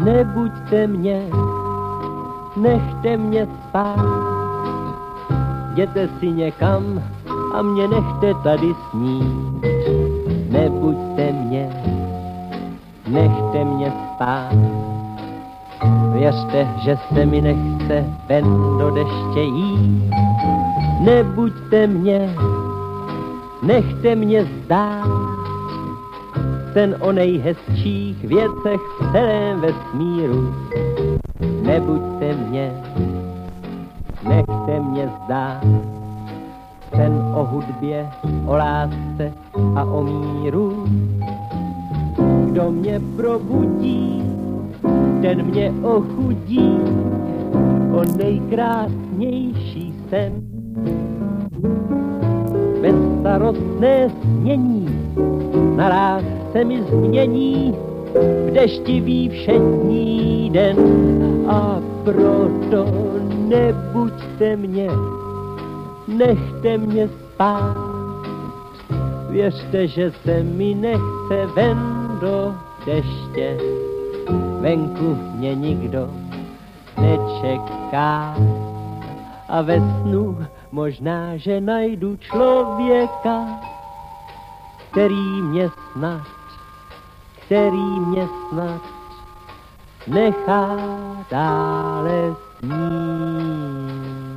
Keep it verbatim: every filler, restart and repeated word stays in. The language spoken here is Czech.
Nebuďte mě, nechte mě spát. Jděte si někam a mě nechte tady snít. Nebuďte mě, nechte mě spát. Věřte, že se mi nechce ven do deště jít. Nebuďte mě, nechte mě zdát. Sen o nejhezčích věcech v celém vesmíru. Nebuďte mě, nechte mě zdát. Sen o hudbě, o lásce a o míru. Kdo mě probudí, ten mě ochudí o nejkrásnější sen. Bezstarostné snění naráz se mi změní v deštivý všední den. A proto nebuďte mě, nechte mě spát. Věřte, že se mi nechce ven do deště. Venku mě nikdo nečeká. A ve snu možná, že najdu člověka, který mě snad, který mě snad nechá dále snít.